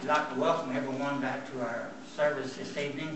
I'd like to welcome everyone back to our service this evening.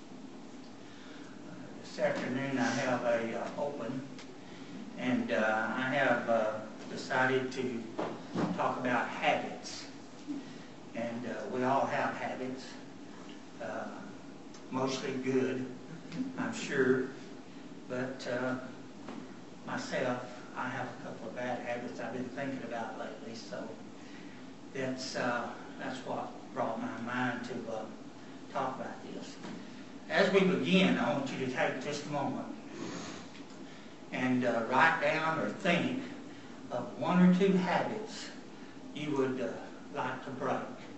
This afternoon I have a open, and I have decided to talk about habits. And we all have habits, mostly good, I'm sure, but myself, I have a couple of bad habits I've been thinking about lately, so that's what brought my mind to talk about this. As we begin, I want you to take just a moment and write down or think of one or two habits you would like to break.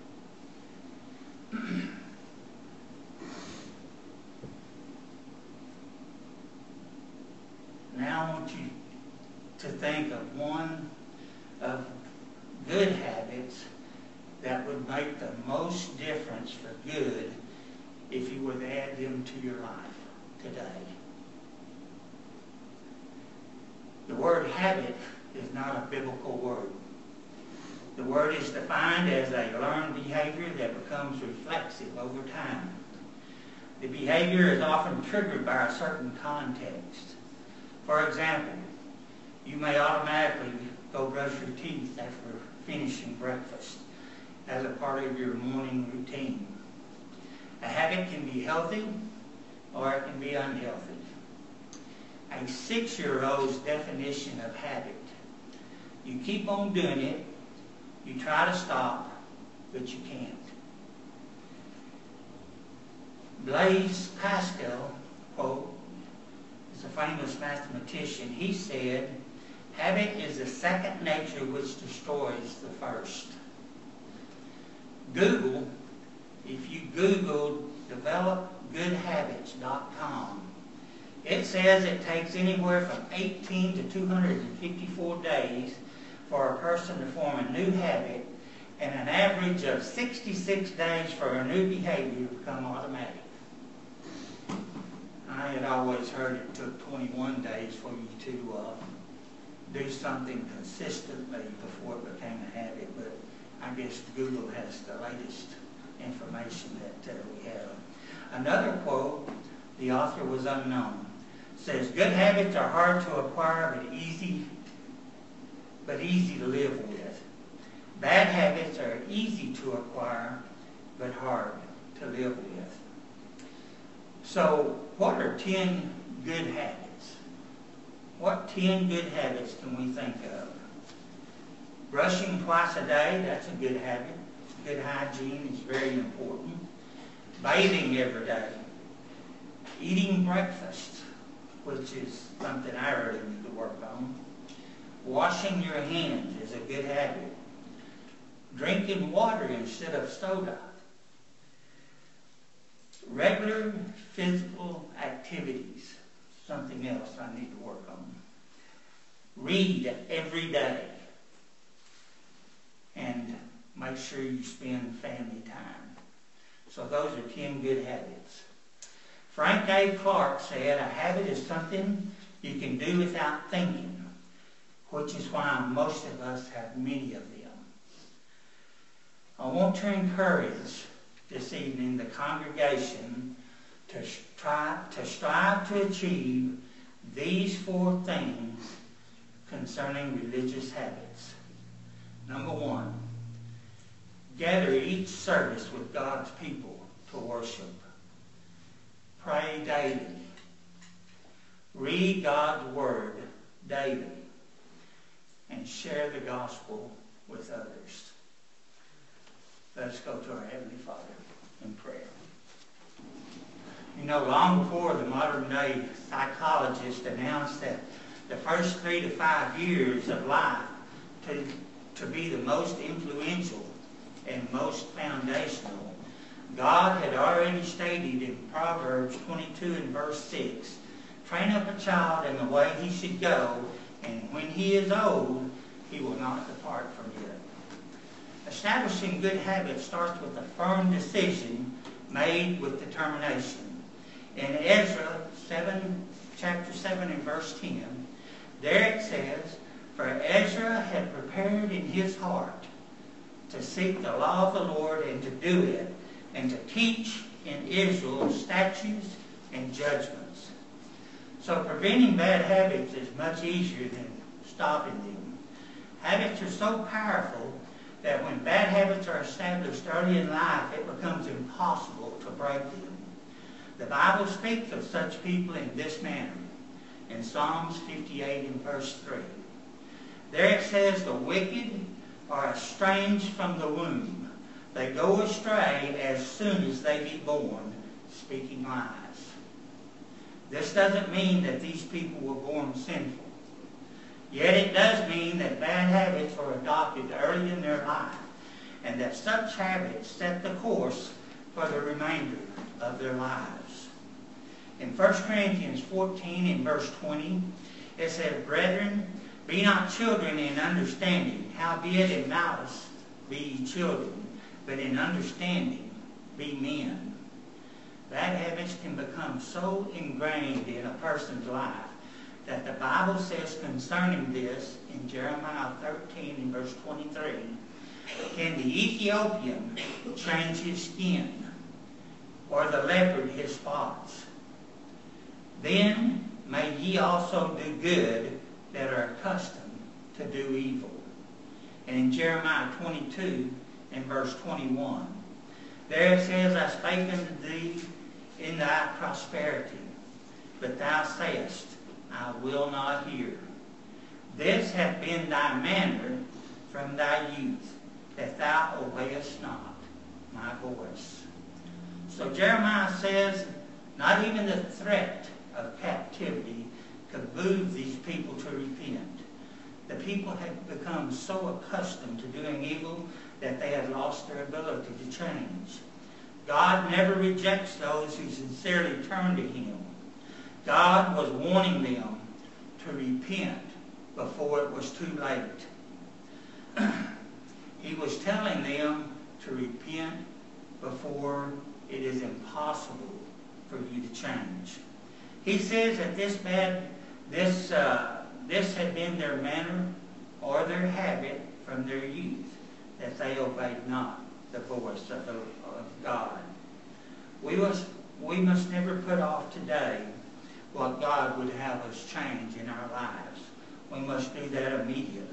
Now I want you to think of one of good habits that would make the most difference for good if you would add them to your life today. The word habit is not a biblical word. The word is defined as a learned behavior that becomes reflexive over time. The behavior is often triggered by a certain context. For example, you may automatically go brush your teeth after finishing breakfast as a part of your morning routine. A habit can be healthy or it can be unhealthy. A 6-year-old's definition of habit: you keep on doing it, you try to stop, but you can't. Blaise Pascal, quote, is a famous mathematician. He said, "Habit is the second nature which destroys the first." Google, if you Google developgoodhabits.com, it says it takes anywhere from 18 to 254 days for a person to form a new habit, and an average of 66 days for a new behavior to become automatic. I had always heard it took 21 days for you to do something consistently before it became a habit, but I guess Google has the latest information that we have. Another quote, the author was unknown, says, "Good habits are hard to acquire but easy to live with. Bad habits are easy to acquire but hard to live with." So, what are 10 good habits? What 10 good habits can we think of? Brushing twice a day, that's a good habit. Good hygiene is very important. Bathing every day. Eating breakfast, which is something I really need to work on. Washing your hands is a good habit. Drinking water instead of soda. Regular physical activities, something else I need to work on. Read every day. And make sure you spend family time. So those are 10 good habits. Frank A. Clark said, "A habit is something you can do without thinking," which is why most of us have many of them. I want to encourage this evening the congregation to strive to achieve these 4 things concerning religious habits. Number 1, gather each service with God's people to worship. Pray daily. Read God's Word daily. And share the gospel with others. Let's go to our Heavenly Father in prayer. You know, long before the modern day psychologist announced that the first 3 to 5 years of life to be the most influential and most foundational, God had already stated in Proverbs 22 and verse 6, "Train up a child in the way he should go, and when he is old, he will not depart from it." Establishing good habits starts with a firm decision made with determination. In Ezra chapter 7 and verse 10, there it says, "For Ezra had prepared in his heart to seek the law of the Lord and to do it, and to teach in Israel statutes and judgments. So preventing bad habits is much easier than stopping them. Habits are so powerful that when bad habits are established early in life, it becomes impossible to break them. The Bible speaks of such people in this manner. In Psalms 58 and verse 3. There it says, the wicked are estranged from the womb. They go astray as soon as they be born, speaking lies. This doesn't mean that these people were born sinful. Yet it does mean that bad habits are adopted early in their life, and that such habits set the course for the remainder of their lives. In 1 Corinthians 14 and verse 20, it says, Brethren, be not children in understanding, howbeit in malice be ye children, but in understanding be men. Bad habits can become so ingrained in a person's life that the Bible says concerning this in Jeremiah 13 and verse 23, Can the Ethiopian change his skin, or the leopard his spots? Then may ye also do good that are accustomed to do evil. And in Jeremiah 22 and verse 21, there it says, I spake unto thee in thy prosperity, but thou sayest, I will not hear. This hath been thy manner from thy youth, that thou obeyest not my voice. So Jeremiah says, not even the threat of captivity could move these people to repent. The people had become so accustomed to doing evil that they had lost their ability to change. God never rejects those who sincerely turn to Him. God was warning them to repent before it was too late. He was telling them to repent before it is impossible for you to change. He says that this had been their manner or their habit from their youth, that they obeyed not the voice of God. We must never put off today what God would have us change in our lives. We must do that immediately.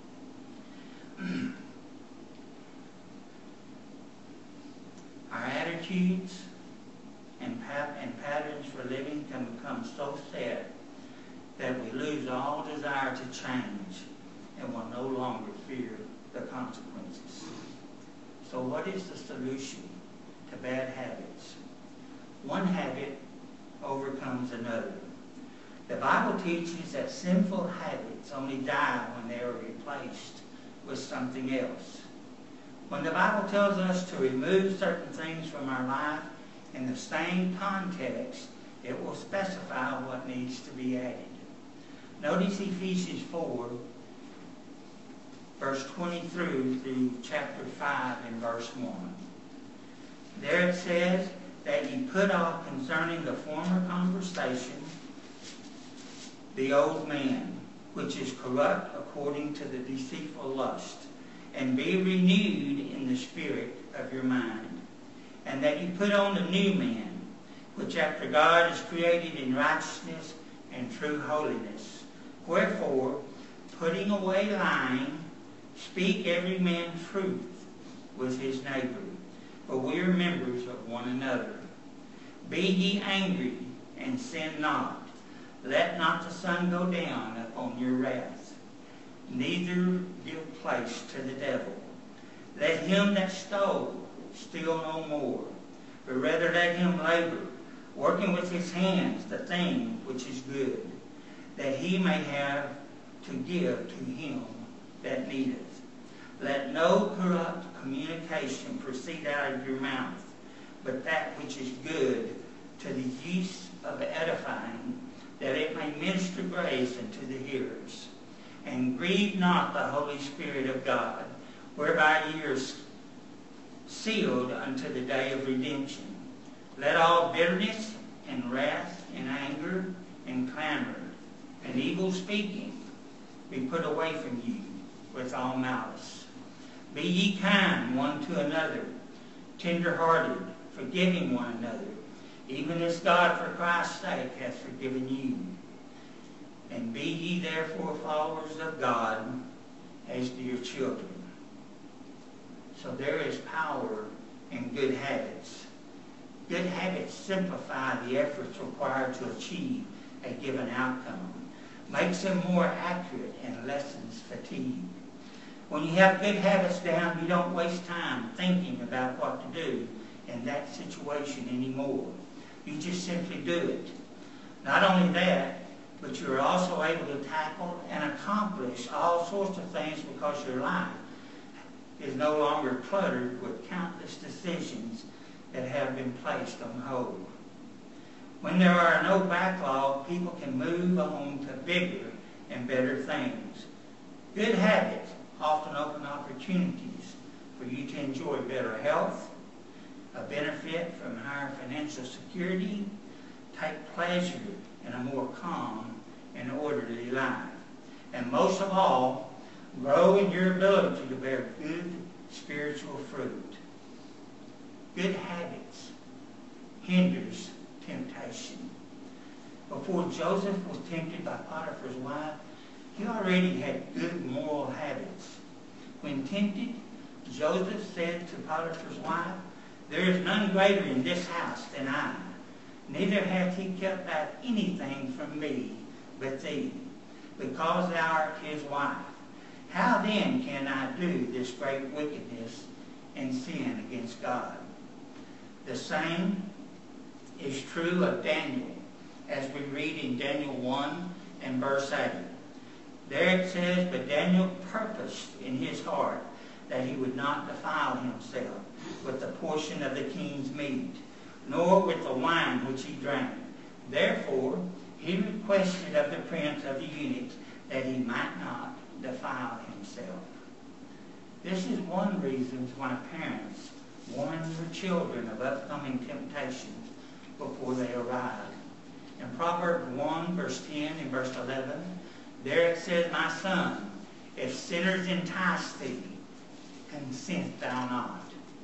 Our attitudes and patterns for living can become so set that we lose all desire to change and will no longer fear the consequences. So what is the solution to bad habits? One habit overcomes another. The Bible teaches that sinful habits only die when they are replaced with something else. When the Bible tells us to remove certain things from our life, in the same context, it will specify what needs to be added. Notice Ephesians 4, verse 20 through chapter 5 and verse 1. There it says that ye put off concerning the former conversation the old man, which is corrupt according to the deceitful lust, and be renewed in the spirit of your mind. And that you put on the new man, which after God is created in righteousness and true holiness. Wherefore, putting away lying, speak every man truth with his neighbor, for we are members of one another. Be ye angry, and sin not. Let not the sun go down upon your wrath. Neither give place to the devil. Let him that stole steal no more, but rather let him labor, working with his hands the thing which is good, that he may have to give to him that needeth. Let no corrupt communication proceed out of your mouth, but that which is good to the use of edifying, that it may minister grace unto the hearers. And grieve not the Holy Spirit of God, whereby ye are sealed unto the day of redemption. Let all bitterness and wrath and anger and clamor and evil speaking be put away from you with all malice. Be ye kind one to another, tender-hearted, forgiving one another, even as God for Christ's sake hath forgiven you. And be ye therefore followers of God as dear children. So there is power in good habits. Good habits simplify the efforts required to achieve a given outcome, makes them more accurate, and lessens fatigue. When you have good habits down, you don't waste time thinking about what to do in that situation anymore. You just simply do it. Not only that, but you're also able to tackle and accomplish all sorts of things because your life is no longer cluttered with countless decisions that have been placed on hold. When there are no backlog, people can move on to bigger and better things. Good habits often open opportunities for you to enjoy better health, a benefit from higher financial security, take pleasure in a more calm and orderly life, and most of all, grow in your ability to bear good spiritual fruit. Good habits hinders temptation. Before Joseph was tempted by Potiphar's wife, he already had good moral habits. When tempted, Joseph said to Potiphar's wife, "There is none greater in this house than I, neither hath he kept back anything from me but thee, because thou art his wife. How then can I do this great wickedness and sin against God?" The same is true of Daniel, as we read in Daniel 1 and verse 8. There it says, "But Daniel purposed in his heart that he would not defile himself with the portion of the king's meat, nor with the wine which he drank. Therefore he requested of the prince of the eunuchs that he might not defile himself." This is one reason why parents warn their children of upcoming temptations before they arrive. In Proverbs 1, verse 10 and verse 11, there it says, "My son, if sinners entice thee, consent thou not.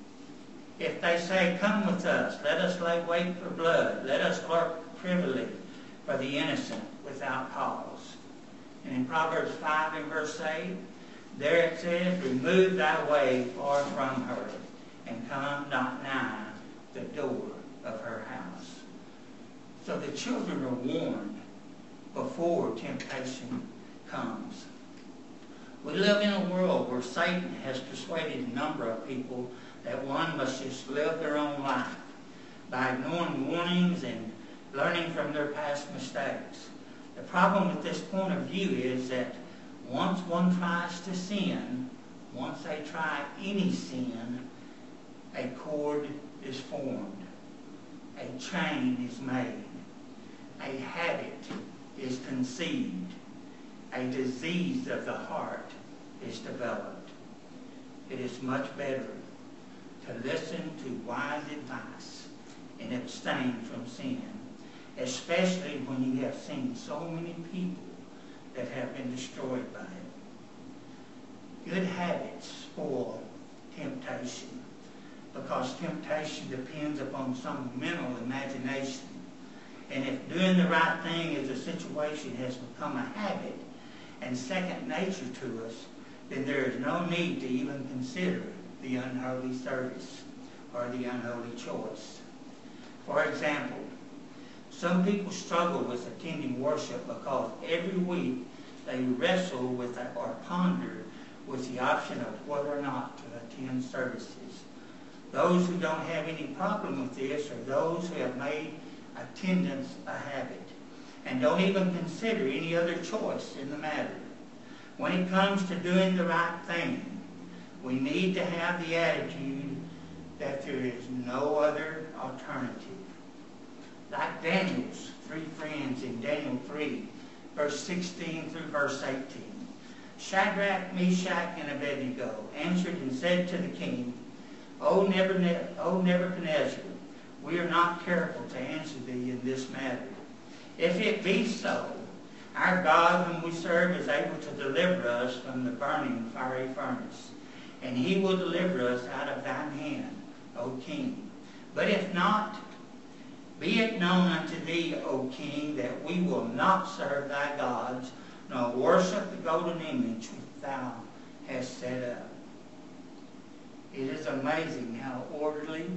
If they say, Come with us, let us lay wait for blood, let us lurk privily for the innocent without cause." And in Proverbs 5 and verse 8, there it says, "Remove thy way far from her, and come not nigh the door of her house." So the children are warned before temptation comes. We live in a world where Satan has persuaded a number of people that one must just live their own life by ignoring warnings and learning from their past mistakes. The problem with this point of view is that once one tries to sin, once they try any sin, a cord is formed, a chain is made, a habit is conceived, a disease of the heart is developed. It is much better to listen to wise advice and abstain from sin, especially when you have seen so many people that have been destroyed by it. Good habits spoil temptation, because temptation depends upon some mental imagination. And if doing the right thing as a situation has become a habit and second nature to us, then there is no need to even consider the unholy service or the unholy choice. For example, some people struggle with attending worship because every week they wrestle with or ponder with the option of whether or not to attend services. Those who don't have any problem with this are those who have made attendance a habit and don't even consider any other choice in the matter. When it comes to doing the right thing, we need to have the attitude that there is no other alternative. Like Daniel's three friends in Daniel 3, verse 16 through verse 18. Shadrach, Meshach, and Abednego answered and said to the king, O Nebuchadnezzar, we are not careful to answer thee in this matter. If it be so, our God whom we serve is able to deliver us from the burning fiery furnace, and he will deliver us out of thine hand, O king. But if not, be it known unto thee, O king, that we will not serve thy gods, nor worship the golden image which thou hast set up. It is amazing how orderly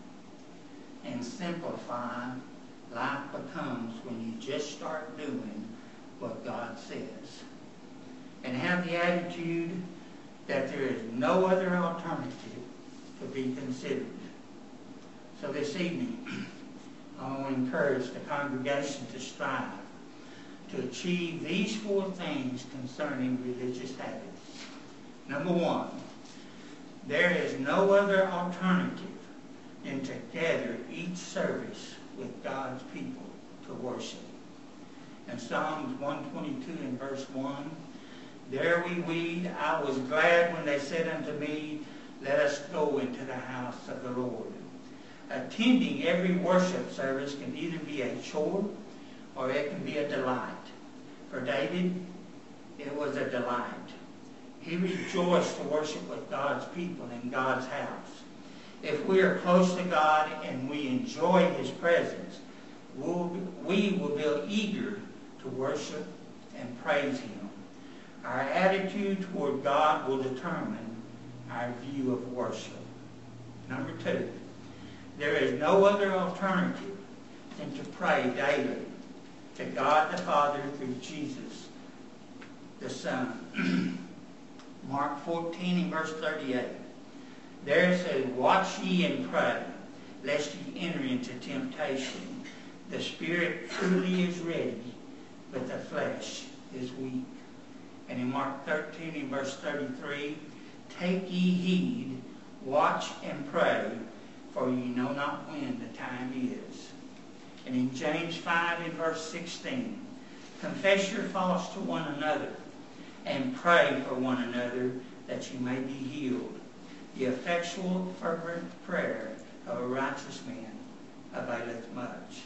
and simplified life becomes when you just start doing what God says. And have the attitude that there is no other alternative to be considered. So this evening, I want to encourage the congregation to strive to achieve these 4 things concerning religious habits. Number 1, there is no other alternative than to gather each service with God's people to worship. In Psalms 122 and verse 1, there we read, I was glad when they said unto me, let us go into the house of the Lord. Attending every worship service can either be a chore or it can be a delight. For David, it was a delight. He rejoiced to worship with God's people in God's house. If we are close to God and we enjoy His presence, we will be eager to worship and praise Him. Our attitude toward God will determine our view of worship. Number 2, there is no other alternative than to pray daily to God the Father through Jesus the Son. Mark 14 and verse 38. There it says, watch ye and pray, lest ye enter into temptation. The spirit truly is ready, but the flesh is weak. And in Mark 13 and verse 33, take ye heed, watch and pray, for ye know not when the time is. And in James 5 and verse 16, confess your faults to one another, and pray for one another that you may be healed. The effectual, fervent prayer of a righteous man availeth much.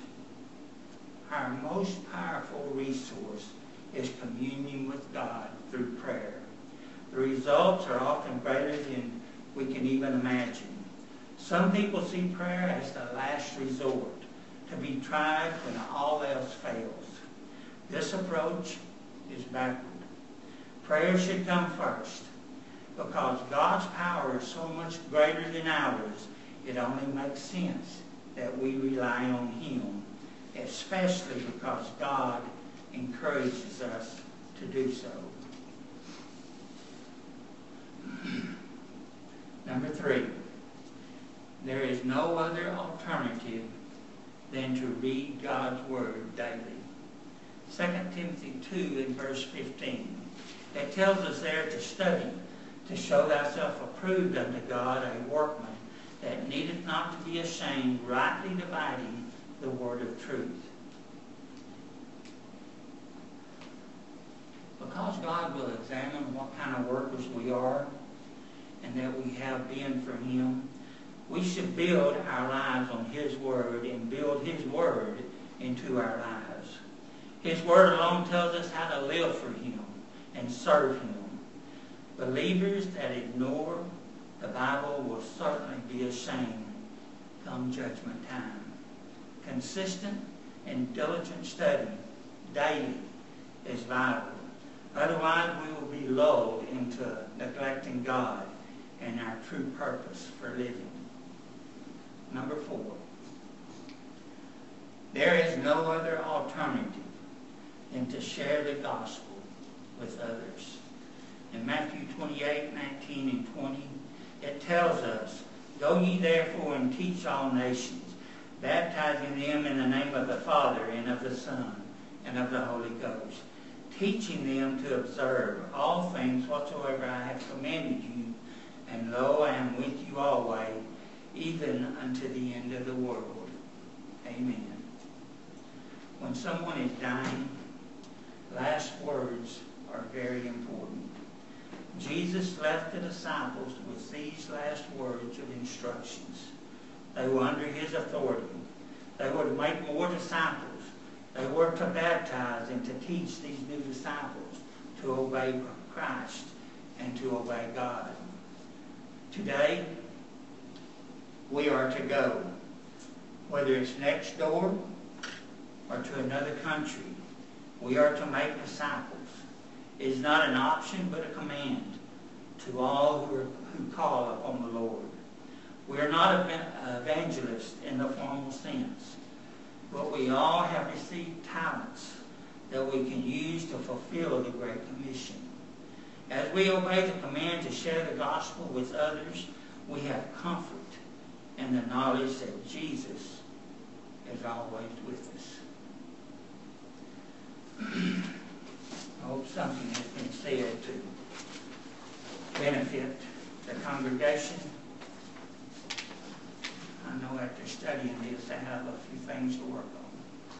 Our most powerful resource is communion with God through prayer. The results are often greater than we can even imagine. Some people see prayer as the last resort, to be tried when all else fails. This approach is backward. Prayer should come first. Because God's power is so much greater than ours, it only makes sense that we rely on Him, especially because God encourages us to do so. Number 3, there is no other alternative than to read God's Word daily. 2 Timothy 2 and verse 15. It tells us there to study, to show thyself approved unto God, a workman that needeth not to be ashamed, rightly dividing the word of truth. Because God will examine what kind of workers we are and that we have been for Him, we should build our lives on His Word and build His Word into our lives. His Word alone tells us how to live for Him and serve Him. Believers that ignore the Bible will certainly be ashamed come judgment time. Consistent and diligent study daily is vital. Otherwise, we will be lulled into neglecting God and our true purpose for living. Number 4, there is no other alternative than to share the gospel with others. In Matthew 28, 19 and 20, it tells us, go ye therefore and teach all nations, baptizing them in the name of the Father and of the Son and of the Holy Ghost, teaching them to observe all things whatsoever I have commanded you, and lo, I am with you always, even unto the end of the world. Amen. When someone is dying, last words are very important. Jesus left the disciples with these last words of instructions. They were under His authority. They were to make more disciples. They were to baptize and to teach these new disciples to obey Christ and to obey God. Today, we are to go, whether it's next door or to another country. We are to make disciples. It is not an option but a command to all who call upon the Lord. We are not evangelists in the formal sense, but we all have received talents that we can use to fulfill the Great Commission. As we obey the command to share the gospel with others, we have comfort in the knowledge that Jesus is always with us. I hope something has been said to benefit the congregation. I know after studying this, I have a few things to work on.